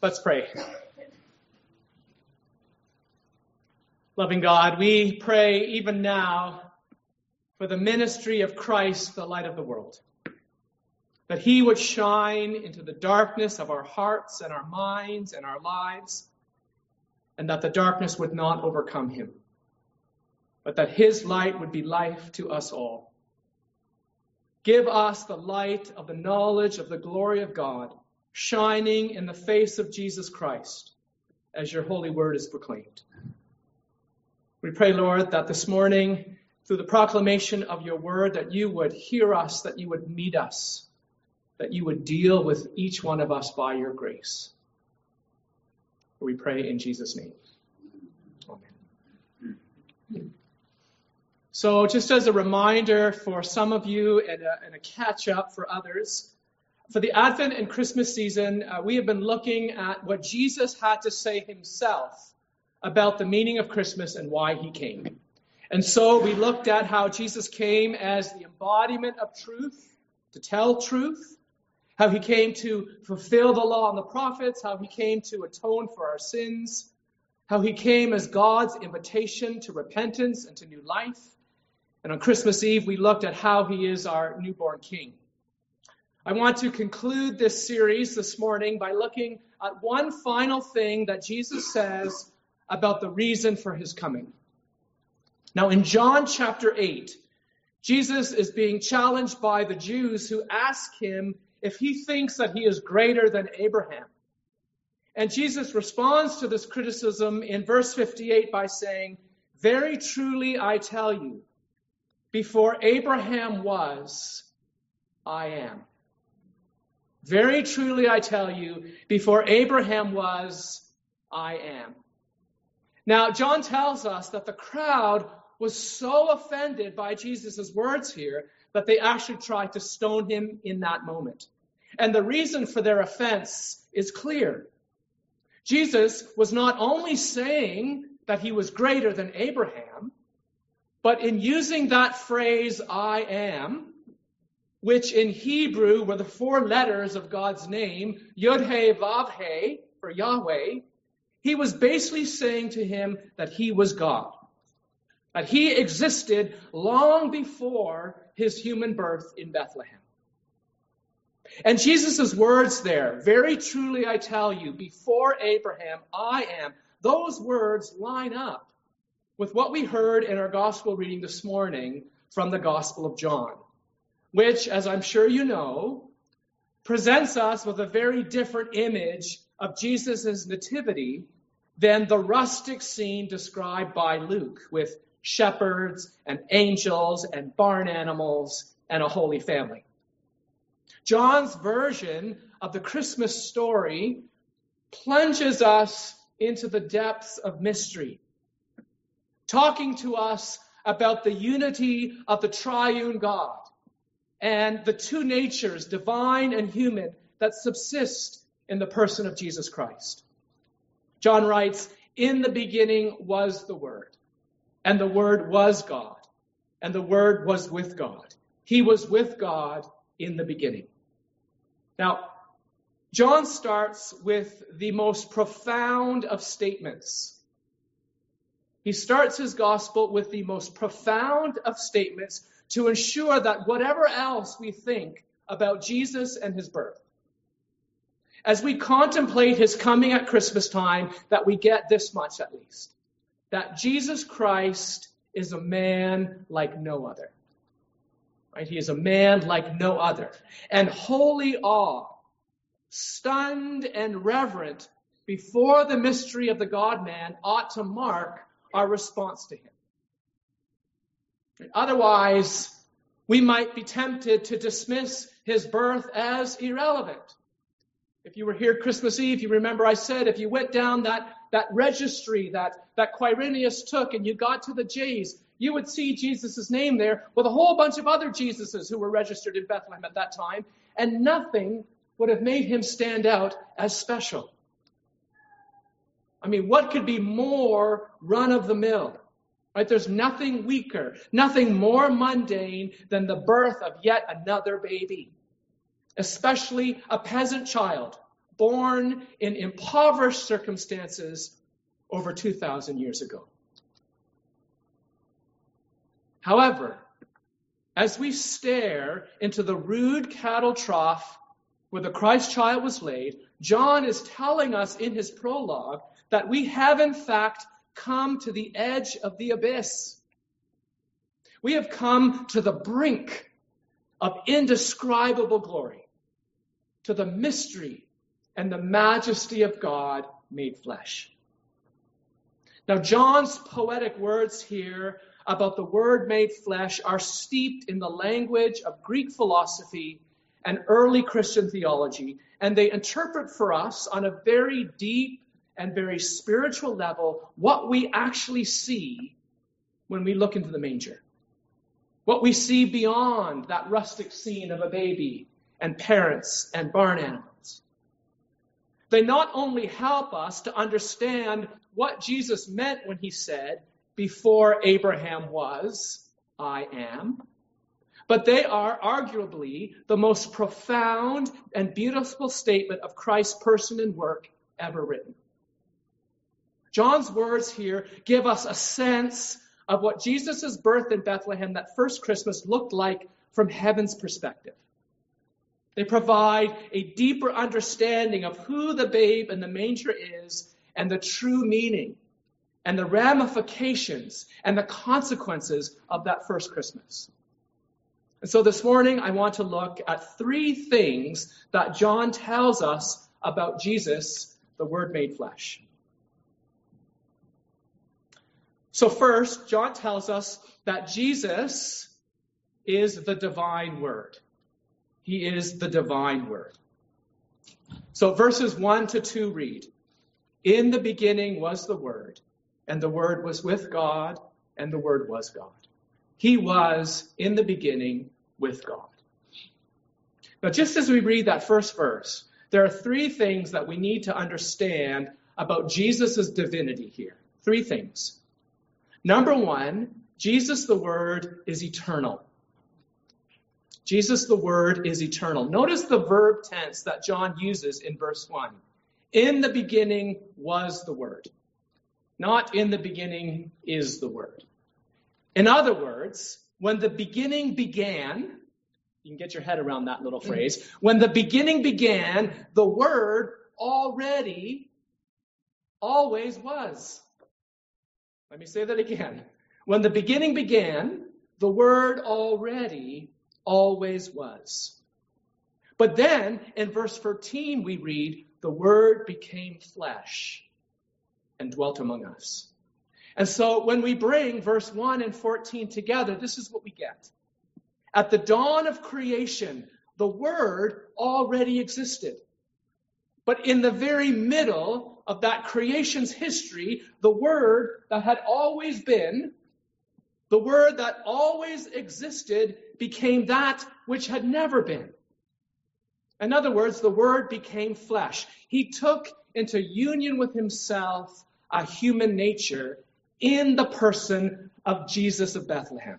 Let's pray. Loving God, we pray even now for the ministry of Christ, the light of the world, that he would shine into the darkness of our hearts and our minds and our lives, and that the darkness would not overcome him, but that his light would be life to us all. Give us the light of the knowledge of the glory of God, shining in the face of Jesus Christ, as your holy word is proclaimed. We pray, Lord, that this morning, through the proclamation of your word, that you would hear us, that you would meet us, that you would deal with each one of us by your grace. We pray in Jesus' name. Amen. So just as a reminder for some of you and a catch-up for others, for the Advent and Christmas season, we have been looking at what Jesus had to say himself about the meaning of Christmas and why he came. And so we looked at how Jesus came as the embodiment of truth, to tell truth, how he came to fulfill the law and the prophets, how he came to atone for our sins, how he came as God's invitation to repentance and to new life. And on Christmas Eve, we looked at how he is our newborn king. I want to conclude this series this morning by looking at one final thing that Jesus says about the reason for his coming. Now, in John chapter 8, Jesus is being challenged by the Jews who ask him if he thinks that he is greater than Abraham. And Jesus responds to this criticism in verse 58 by saying, "Very truly I tell you, before Abraham was, I am." Very truly I tell you, before Abraham was, I am. Now, John tells us that the crowd was so offended by Jesus' words here that they actually tried to stone him in that moment. And the reason for their offense is clear. Jesus was not only saying that he was greater than Abraham, but in using that phrase, I am, which in Hebrew were the four letters of God's name, Yod-Heh-Vav-Heh, for Yahweh, he was basically saying to him that he was God, that he existed long before his human birth in Bethlehem. And Jesus' words there, very truly I tell you, before Abraham, I am, those words line up with what we heard in our gospel reading this morning from the Gospel of John, which, as I'm sure you know, presents us with a very different image of Jesus' nativity than the rustic scene described by Luke with shepherds and angels and barn animals and a holy family. John's version of the Christmas story plunges us into the depths of mystery, talking to us about the unity of the triune God and the two natures, divine and human, that subsist in the person of Jesus Christ. John writes, "In the beginning was the Word, and the Word was God, and the Word was with God. He was with God in the beginning." Now, John starts with the most profound of statements. He starts his gospel with the most profound of statements to ensure that whatever else we think about Jesus and his birth, as we contemplate his coming at Christmas time, that we get this much at least, that Jesus Christ is a man like no other. Right? He is a man like no other. And holy awe, stunned and reverent before the mystery of the God-man ought to mark our response to him. Otherwise, we might be tempted to dismiss his birth as irrelevant. If you were here Christmas Eve, you remember I said if you went down that registry that Quirinius took and you got to the J's, you would see Jesus' name there with a whole bunch of other Jesuses who were registered in Bethlehem at that time, and nothing would have made him stand out as special. I mean, what could be more run-of-the-mill? Right? There's nothing weaker, nothing more mundane than the birth of yet another baby, especially a peasant child born in impoverished circumstances over 2,000 years ago. However, as we stare into the rude cattle trough where the Christ child was laid, John is telling us in his prologue that we have in fact come to the edge of the abyss. We have come to the brink of indescribable glory, to the mystery and the majesty of God made flesh. Now, John's poetic words here about the Word made flesh are steeped in the language of Greek philosophy and early Christian theology, and they interpret for us on a very deep and very spiritual level what we actually see when we look into the manger. What we see beyond that rustic scene of a baby and parents and barn animals. They not only help us to understand what Jesus meant when he said, "Before Abraham was, I am," but they are arguably the most profound and beautiful statement of Christ's person and work ever written. John's words here give us a sense of what Jesus' birth in Bethlehem that first Christmas looked like from heaven's perspective. They provide a deeper understanding of who the babe in the manger is and the true meaning and the ramifications and the consequences of that first Christmas. And so this morning, I want to look at 3 things that John tells us about Jesus, the Word made flesh. So first, John tells us that Jesus is the divine Word. He is the divine Word. So verses 1 to 2 read, "In the beginning was the Word, and the Word was with God, and the Word was God. He was in the beginning with God." Now, just as we read that first verse, there are 3 things that we need to understand about Jesus' divinity here. 3 things. Number 1, Jesus the Word is eternal. Jesus the Word is eternal. Notice the verb tense that John uses in verse 1. In the beginning was the Word. Not in the beginning is the Word. In other words, when the beginning began, you can get your head around that little phrase. When the beginning began, the Word already always was. Let me say that again. When the beginning began, the Word already always was. But then in verse 14 we read, "The Word became flesh and dwelt among us." And so when we bring verse 1 and 14 together, this is what we get. At the dawn of creation, the Word already existed. But in the very middle of that creation's history, the Word that had always been, the Word that always existed, became that which had never been. In other words, the Word became flesh. He took into union with himself a human nature in the person of Jesus of Bethlehem.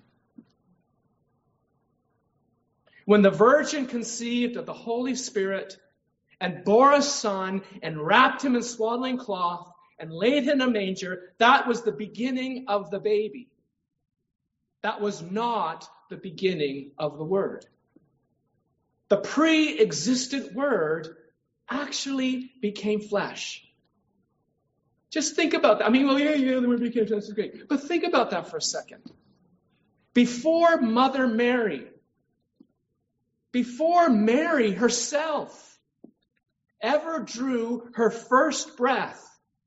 When the Virgin conceived of the Holy Spirit and bore a son and wrapped him in swaddling cloth and laid him in a manger, that was the beginning of the baby. That was not the beginning of the Word. The pre-existent Word actually became flesh. Just think about that. I mean, well, yeah, the Word became flesh. That's great. But think about that for a second. Before Mother Mary, before Mary herself ever drew her first breath,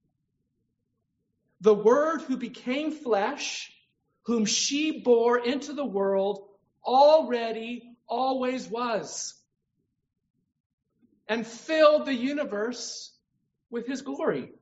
the Word who became flesh, whom she bore into the world, already always was, and filled the universe with his glory.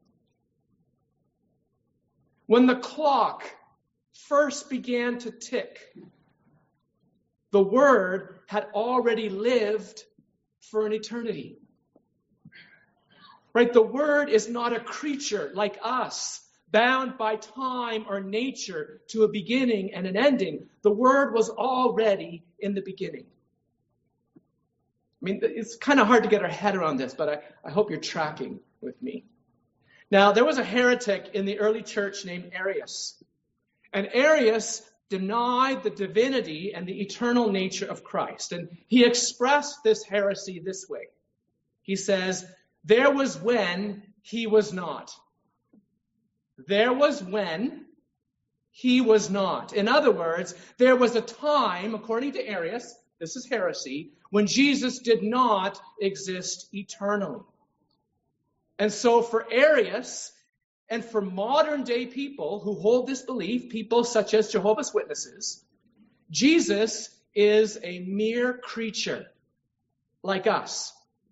When the clock first began to tick, the Word had already lived for an eternity. Right? The Word is not a creature like us, bound by time or nature to a beginning and an ending. The Word was already in the beginning. I mean, it's kind of hard to get our head around this, but I hope you're tracking with me. Now, there was a heretic in the early church named Arius. And Arius denied the divinity and the eternal nature of Christ. And he expressed this heresy this way. He says, there was when he was not. There was when he was not. In other words, there was a time, according to Arius, this is heresy, when Jesus did not exist eternally. And so for Arius, and for modern day people who hold this belief, people such as Jehovah's Witnesses, Jesus is a mere creature like us.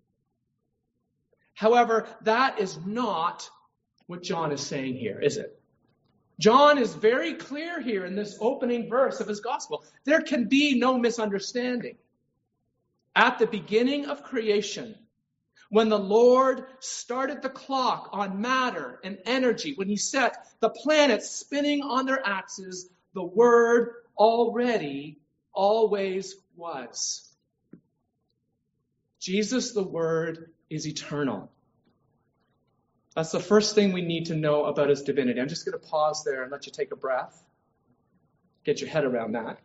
However, that is not what John is saying here, is it? John is very clear here in this opening verse of his gospel. There can be no misunderstanding. At the beginning of creation, when the Lord started the clock on matter and energy, when he set the planets spinning on their axes, the Word already always was. Jesus, the Word, is eternal. That's the first thing we need to know about his divinity. I'm just going to pause there and let you take a breath. Get your head around that.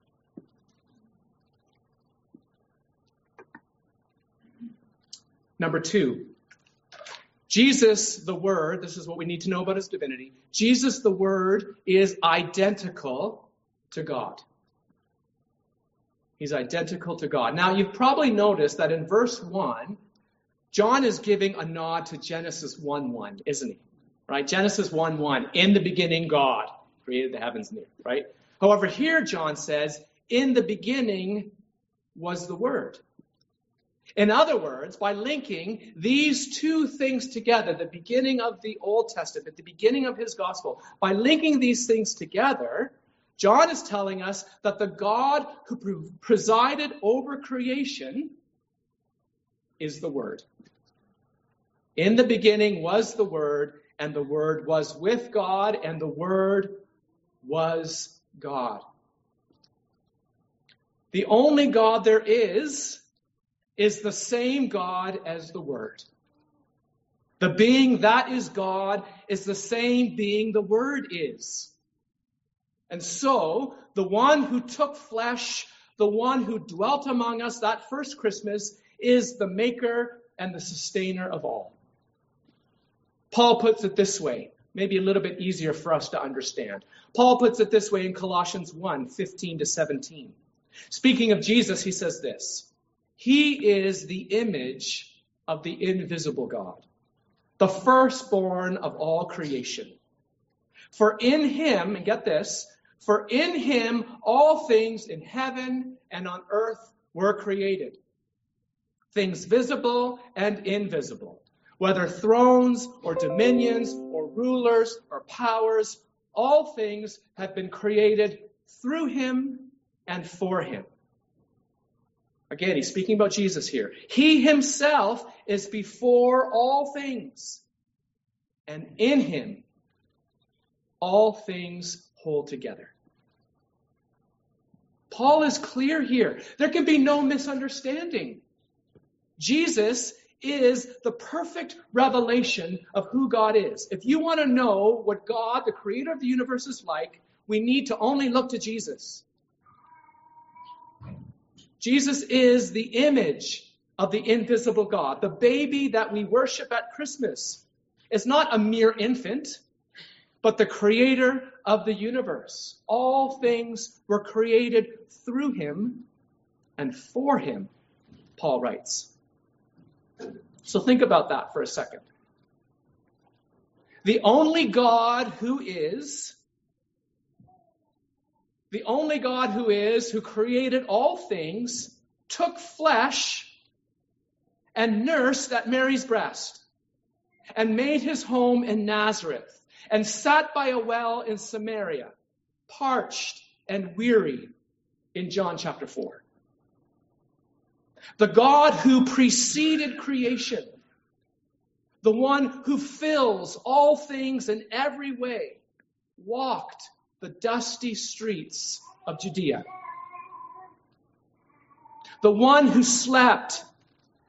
Number two, Jesus, the Word, this is what we need to know about his divinity. Jesus, the Word, is identical to God. He's identical to God. Now, you've probably noticed that in verse 1, John is giving a nod to Genesis 1:1, isn't he? Right? Genesis 1:1, in the beginning God created the heavens and the earth, right? However, here John says, in the beginning was the Word. In other words, by linking these two things together, the beginning of the Old Testament, the beginning of his gospel, by linking these things together, John is telling us that the God who presided over creation is the Word. In the beginning was the Word, and the Word was with God, and the Word was God. The only God there is the same God as the Word. The being that is God is the same being the Word is. And so, the one who took flesh, the one who dwelt among us that first Christmas, is the maker and the sustainer of all. Paul puts it this way, maybe a little bit easier for us to understand. Paul puts it this way in Colossians 1:15-17. Speaking of Jesus, he says this, he is the image of the invisible God, the firstborn of all creation. For in him, and get this, for in him all things in heaven and on earth were created. Things visible and invisible, whether thrones or dominions or rulers or powers, all things have been created through him and for him. Again, he's speaking about Jesus here. He himself is before all things, and in him all things hold together. Paul is clear here. There can be no misunderstanding. Jesus is the perfect revelation of who God is. If you want to know what God, the creator of the universe, is like, we need to only look to Jesus. Jesus is the image of the invisible God. The baby that we worship at Christmas is not a mere infant, but the creator of the universe. All things were created through him and for him, Paul writes. So think about that for a second. The only God who created all things, took flesh and nursed at Mary's breast and made his home in Nazareth and sat by a well in Samaria, parched and weary, in John chapter 4. The God who preceded creation, the one who fills all things in every way, walked the dusty streets of Judea. The one who slept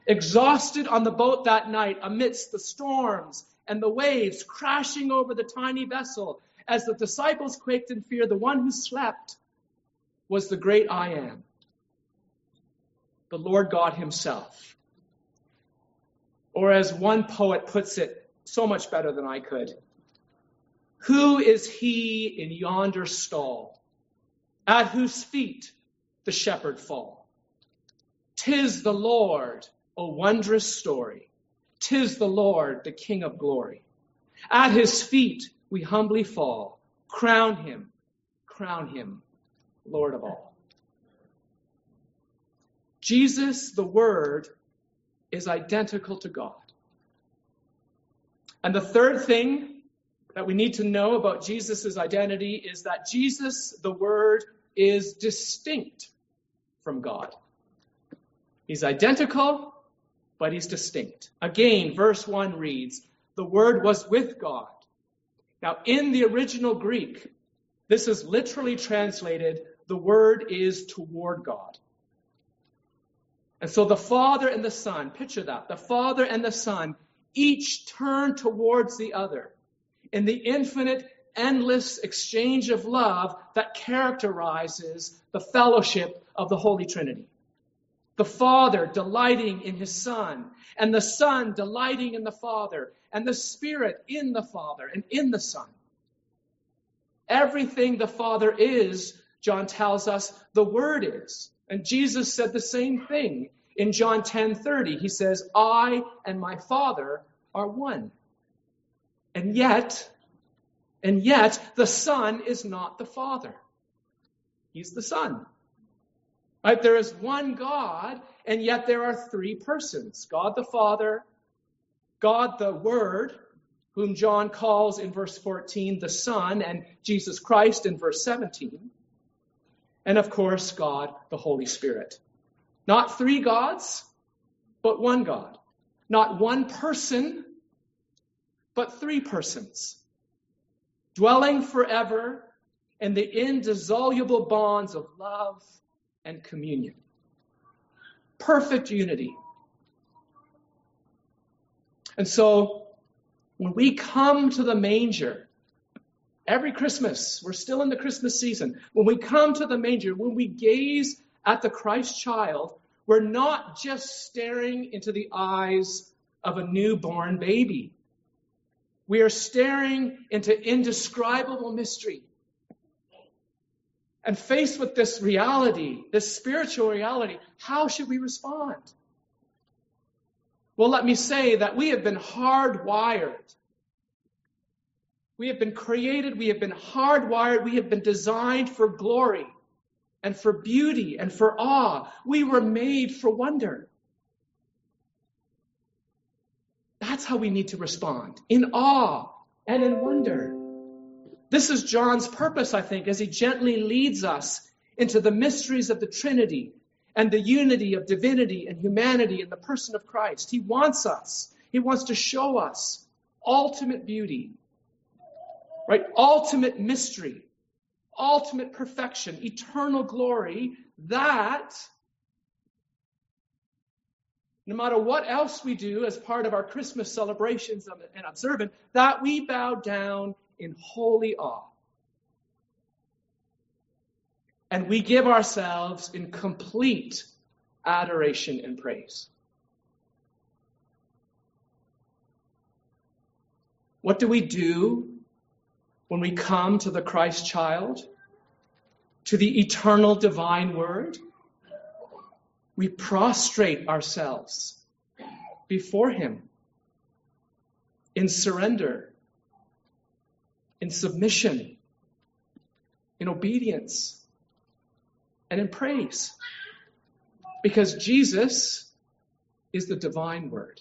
Exhausted on the boat that night amidst the storms and the waves crashing over the tiny vessel, as the disciples quaked in fear, the one who slept was the great I Am, the Lord God himself. Or as one poet puts it so much better than I could, who is he in yonder stall, at whose feet the shepherd fall? 'Tis the Lord, O wondrous story. 'Tis the Lord, the King of glory. At his feet we humbly fall. Crown him, Lord of all. Jesus, the Word, is identical to God. And the third thing that we need to know about Jesus' identity is that Jesus, the Word, is distinct from God. He's identical, but he's distinct. Again, verse 1 reads, the Word was with God. Now, in the original Greek, this is literally translated, the Word is toward God. And so the Father and the Son, picture that, the Father and the Son, each turn towards the other in the infinite, endless exchange of love that characterizes the fellowship of the Holy Trinity. The Father delighting in his Son, and the Son delighting in the Father, and the Spirit in the Father and in the Son. Everything the Father is, John tells us, the Word is. And Jesus said the same thing in John 10:30. He says, I and my Father are one. And yet, the Son is not the Father. He's the Son. Right? There is one God, and yet there are three persons. God the Father, God the Word, whom John calls in verse 14 the Son, and Jesus Christ in verse 17. And of course, God the Holy Spirit. Not three gods, but one God. Not one person, but three persons. Dwelling forever in the indissoluble bonds of love and communion. Perfect unity. And so, when we come to the manger, every Christmas, we're still in the Christmas season, when we come to the manger, when we gaze at the Christ child, we're not just staring into the eyes of a newborn baby. We are staring into indescribable mystery. And faced with this reality, this spiritual reality, how should we respond? Well, let me say that we have been hardwired. We have been created, we have been hardwired, we have been designed for glory and for beauty and for awe. We were made for wonder. That's how we need to respond, in awe and in wonder. This is John's purpose, I think, as he gently leads us into the mysteries of the Trinity and the unity of divinity and humanity in the person of Christ. He wants to show us ultimate beauty, right? Ultimate mystery, ultimate perfection, eternal glory, that no matter what else we do as part of our Christmas celebrations and observance, that we bow down in holy awe. And we give ourselves in complete adoration and praise. What do we do when we come to the Christ child, to the eternal divine Word? We prostrate ourselves before him in surrender, in submission, in obedience, and in praise. Because Jesus is the divine Word.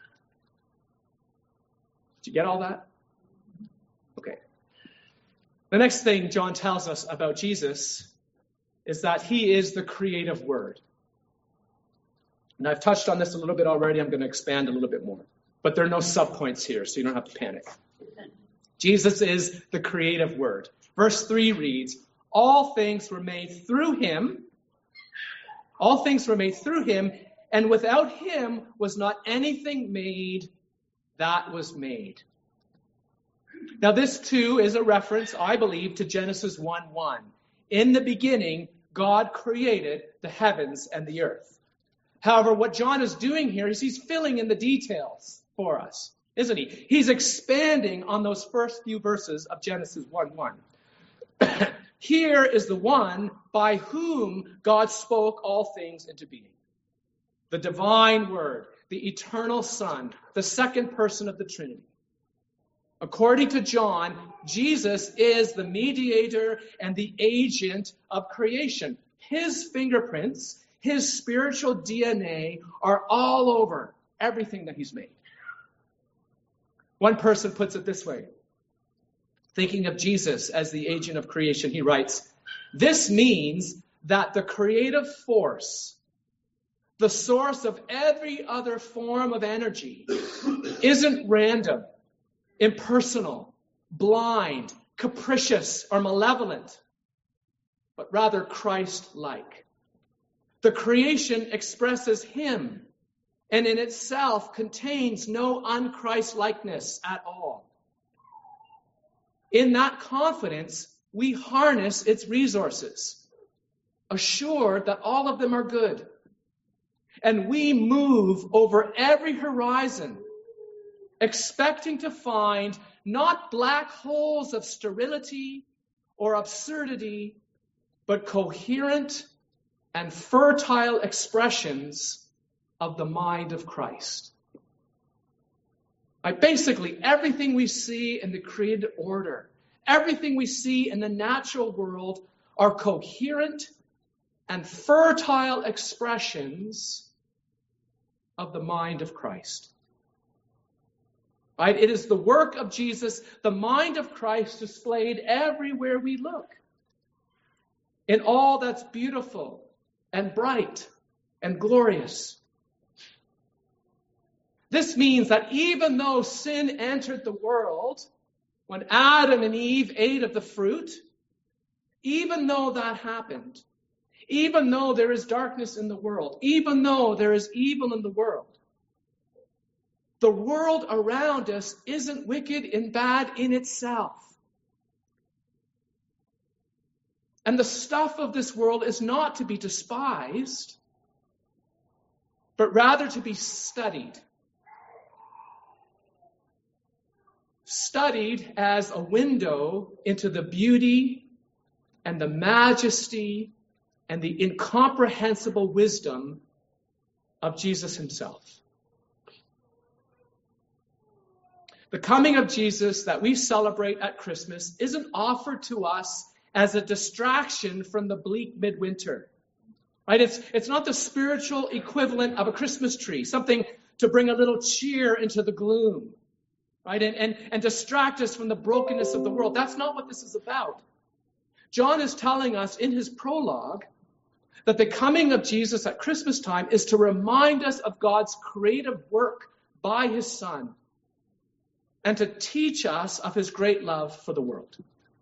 Did you get all that? Okay. The next thing John tells us about Jesus is that he is the creative Word. And I've touched on this a little bit already. I'm going to expand a little bit more. But there are no subpoints here, so you don't have to panic. Jesus is the creative Word. Verse 3 reads, all things were made through him. All things were made through him, and without him was not anything made that was made. Now this too is a reference, I believe, to Genesis 1:1. In the beginning, God created the heavens and the earth. However, what John is doing here is he's filling in the details for us, isn't he? He's expanding on those first few verses of Genesis 1:1. Here is the one by whom God spoke all things into being. The divine Word, the eternal Son, the second person of the Trinity. According to John, Jesus is the mediator and the agent of creation. His fingerprints, his spiritual DNA are all over everything that he's made. One person puts it this way. Thinking of Jesus as the agent of creation, he writes, "This means that the creative force, the source of every other form of energy, isn't random, impersonal, blind, capricious, or malevolent, but rather Christ-like. The creation expresses him and in itself contains no un-Christ-likeness at all. In that confidence, we harness its resources, assured that all of them are good. And we move over every horizon, expecting to find not black holes of sterility or absurdity, but coherent and fertile expressions of the mind of Christ." Basically, everything we see in the created order, everything we see in the natural world are coherent and fertile expressions of the mind of Christ. Right? It is the work of Jesus, the mind of Christ displayed everywhere we look, in all that's beautiful and bright and glorious. This means that even though sin entered the world, when Adam and Eve ate of the fruit, even though that happened, even though there is darkness in the world, even though there is evil in the world around us isn't wicked and bad in itself. And the stuff of this world is not to be despised, but rather to be studied. Studied as a window into the beauty and the majesty and the incomprehensible wisdom of Jesus himself. The coming of Jesus that we celebrate at Christmas isn't offered to us as a distraction from the bleak midwinter. Right? It's not the spiritual equivalent of a Christmas tree, something to bring a little cheer into the gloom. Right? And distract us from the brokenness of the world. That's not what this is about. John is telling us in his prologue that the coming of Jesus at Christmas time is to remind us of God's creative work by his Son and to teach us of his great love for the world.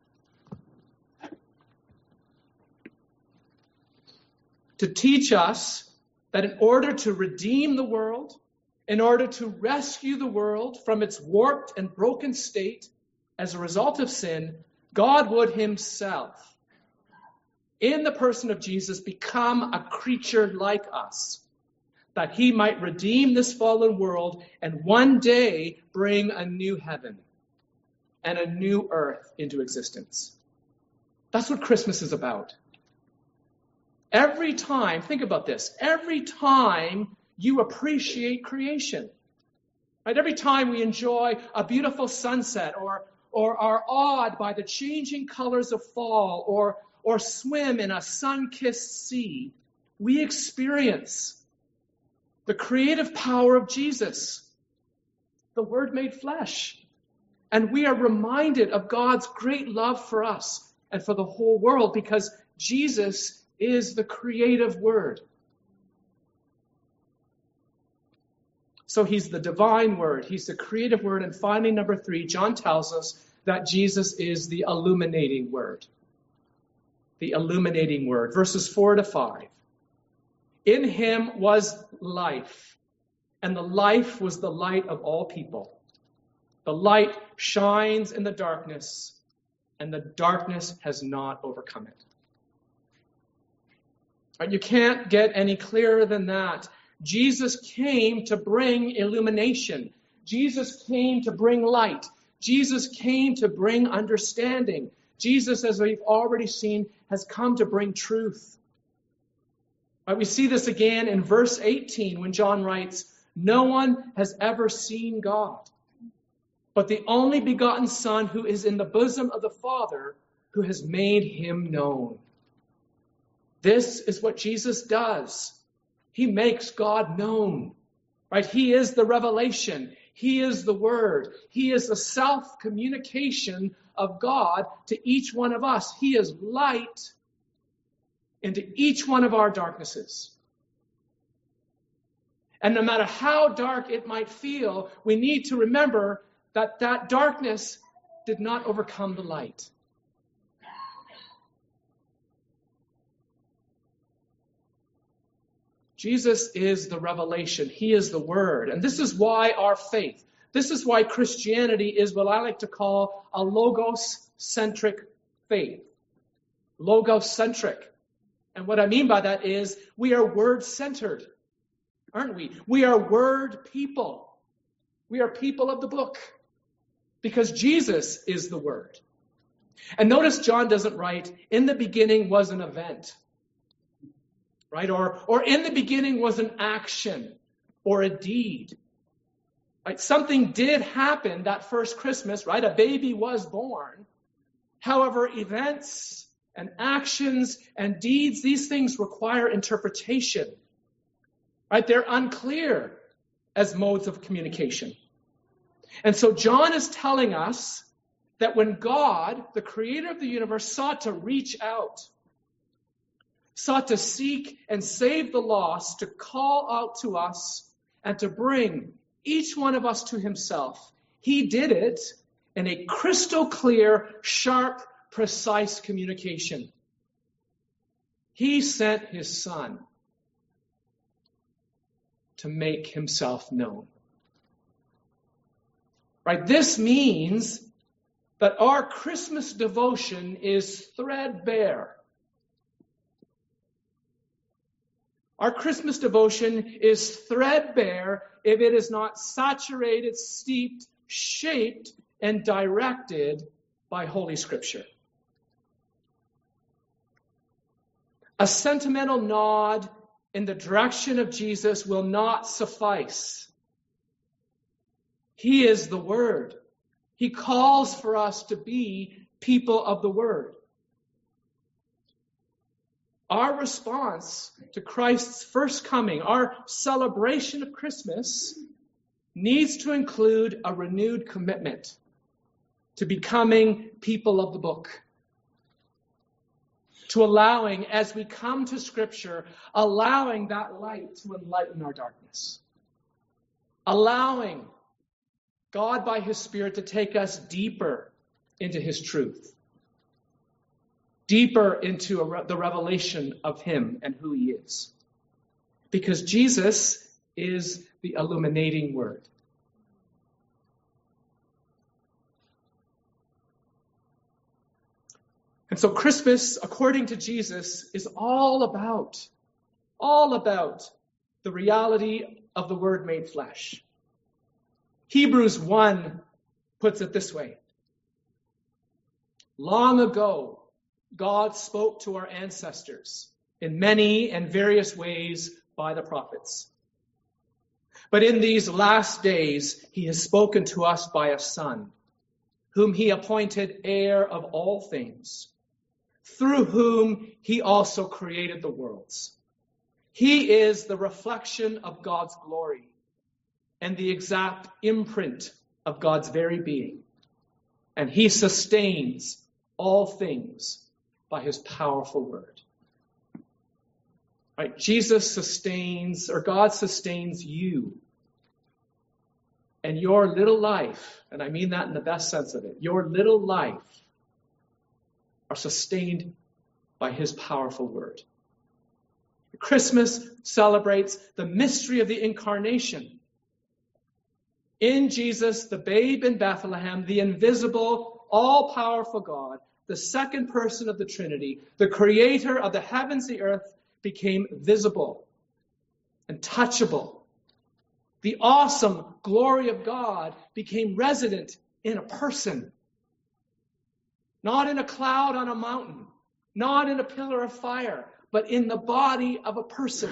To teach us that in order to redeem the world, in order to rescue the world from its warped and broken state as a result of sin, God would himself, in the person of Jesus, become a creature like us, that he might redeem this fallen world and one day bring a new heaven and a new earth into existence. That's what Christmas is about. Every time, think about this, every time you appreciate creation, right? Every time we enjoy a beautiful sunset or are awed by the changing colors of fall or swim in a sun-kissed sea, we experience the creative power of Jesus, the Word made flesh. And we are reminded of God's great love for us and for the whole world because Jesus is the creative Word. So he's the divine Word. He's the creative Word. And finally, number 3, John tells us that Jesus is the illuminating Word. The illuminating Word. Verses 4 to 5. In him was life, and the life was the light of all people. The light shines in the darkness, and the darkness has not overcome it. Right? You can't get any clearer than that. Jesus came to bring illumination. Jesus came to bring light. Jesus came to bring understanding. Jesus, as we've already seen, has come to bring truth. Right? We see this again in verse 18 when John writes, "No one has ever seen God, but the only begotten Son who is in the bosom of the Father, who has made him known." This is what Jesus does. He makes God known. Right? He is the revelation. He is the Word. He is the self-communication of God to each one of us. He is light into each one of our darknesses. And no matter how dark it might feel, we need to remember that that darkness did not overcome the light. Jesus is the revelation. He is the Word. And this is why our faith, this is why Christianity is what I like to call a logos-centric faith. Logos-centric. And what I mean by that is we are word-centered, aren't we? We are word people. We are people of the book because Jesus is the Word. And notice John doesn't write, "In the beginning was an event." Right? Or in the beginning was an action or a deed. Right? Something did happen that first Christmas, right? A baby was born. However, events and actions and deeds, these things require interpretation. Right? They're unclear as modes of communication. And so John is telling us that when God, the creator of the universe, sought to reach out, sought to seek and save the lost, to call out to us and to bring each one of us to himself, he did it in a crystal clear, sharp, precise communication. He sent his Son to make himself known. Right? This means that our Christmas devotion is threadbare. Our Christmas devotion is threadbare if it is not saturated, steeped, shaped, and directed by Holy Scripture. A sentimental nod in the direction of Jesus will not suffice. He is the Word. He calls for us to be people of the Word. Our response to Christ's first coming, our celebration of Christmas, needs to include a renewed commitment to becoming people of the book. To allowing, as we come to Scripture, allowing that light to enlighten our darkness. Allowing God by His Spirit to take us deeper into His truth. Deeper into the revelation of Him and who He is. Because Jesus is the illuminating Word. And so Christmas, according to Jesus, is all about the reality of the Word made flesh. Hebrews 1 puts it this way. Long ago, God spoke to our ancestors in many and various ways by the prophets. But in these last days, He has spoken to us by a Son, whom He appointed heir of all things, through whom He also created the worlds. He is the reflection of God's glory and the exact imprint of God's very being. And He sustains all things by His powerful word. Right? Jesus sustains, or God sustains you and your little life, and I mean that in the best sense of it, your little life are sustained by His powerful word. Christmas celebrates the mystery of the incarnation. In Jesus, the babe in Bethlehem, the invisible, all-powerful God, the second person of the Trinity, the creator of the heavens, the earth, became visible and touchable. The awesome glory of God became resident in a person. Not in a cloud on a mountain, not in a pillar of fire, but in the body of a person.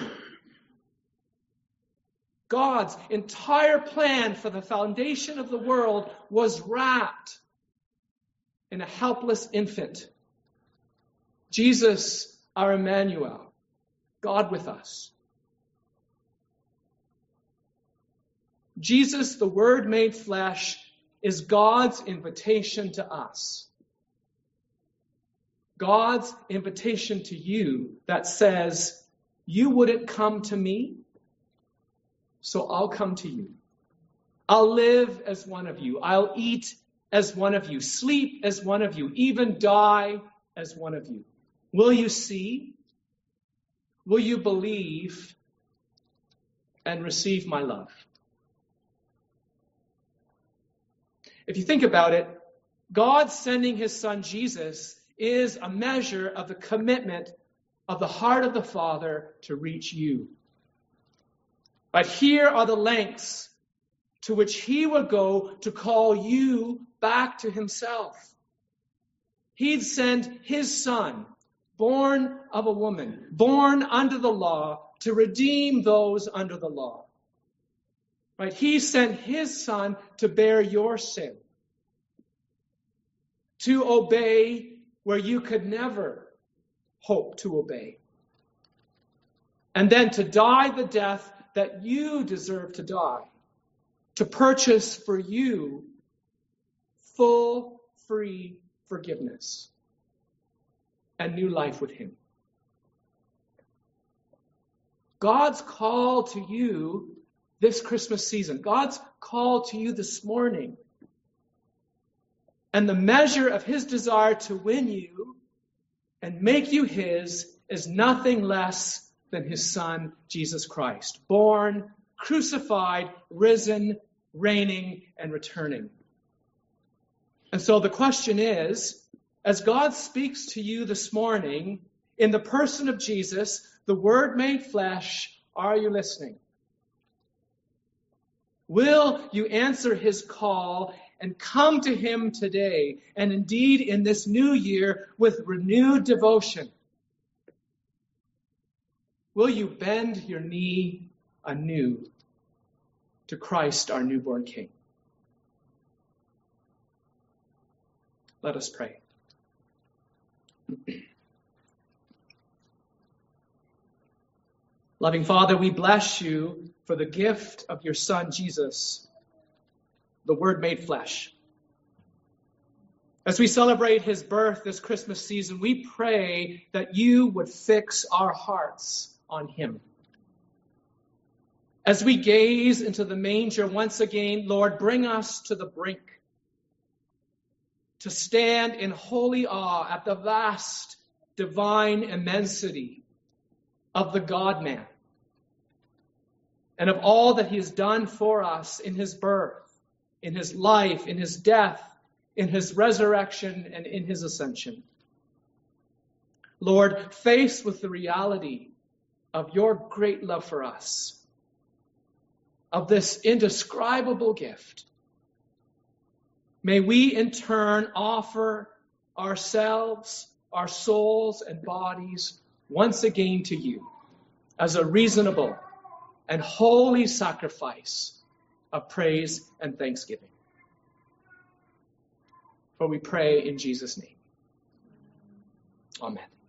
God's entire plan for the foundation of the world was wrapped in a helpless infant. Jesus, our Emmanuel, God with us. Jesus, the Word made flesh, is God's invitation to us. God's invitation to you that says, you wouldn't come to me, so I'll come to you. I'll live as one of you. I'll eat as one of you, sleep as one of you, even die as one of you. Will you see? Will you believe and receive my love? If you think about it, God sending his son Jesus is a measure of the commitment of the heart of the Father to reach you. But here are the lengths to which he would go to call you back to himself. He'd send his son, born of a woman, born under the law, to redeem those under the law. Right? He sent his son to bear your sin, to obey where you could never hope to obey, and then to die the death that you deserve to die, to purchase for you full, free forgiveness and new life with him. God's call to you this Christmas season, God's call to you this morning, and the measure of his desire to win you and make you his is nothing less than his son, Jesus Christ, born, crucified, risen, reigning, and returning. And so the question is, as God speaks to you this morning, in the person of Jesus, the Word made flesh, are you listening? Will you answer his call and come to him today, and indeed in this new year, with renewed devotion? Will you bend your knee anew to Christ, our newborn King? Let us pray. Loving Father, we bless you for the gift of your Son, Jesus, the Word made flesh. As we celebrate his birth this Christmas season, we pray that you would fix our hearts on him. As we gaze into the manger once again, Lord, bring us to the brink, to stand in holy awe at the vast divine immensity of the God-man and of all that he has done for us in his birth, in his life, in his death, in his resurrection, and in his ascension. Lord, faced with the reality of your great love for us, of this indescribable gift, may we in turn offer ourselves, our souls and bodies once again to you as a reasonable and holy sacrifice of praise and thanksgiving. For we pray in Jesus' name. Amen.